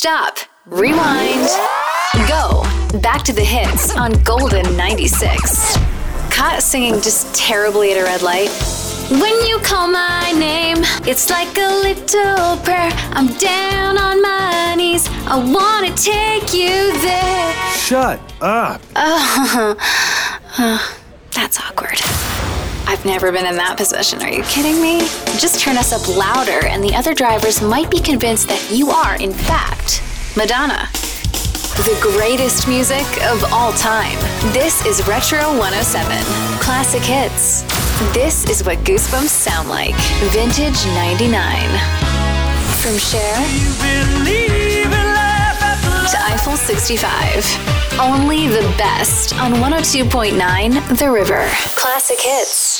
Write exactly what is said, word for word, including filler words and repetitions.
Stop. Rewind. Go. Back to the hits on Golden ninety-six. Caught singing just terribly at a red light? When you call my name, it's like a little prayer. I'm down on my knees. I want to take you there. Shut up. Oh, uh, that's awkward. I've never been in that position. Are you kidding me? Just turn us up louder and the other drivers might be convinced that you are, in fact, Madonna. The greatest music of all time. This is Retro one oh seven. Classic hits. This is what Goosebumps sound like. Vintage ninety-nine. From Cher to Eiffel sixty-five. Only the best on one oh two point nine The River. Classic hits.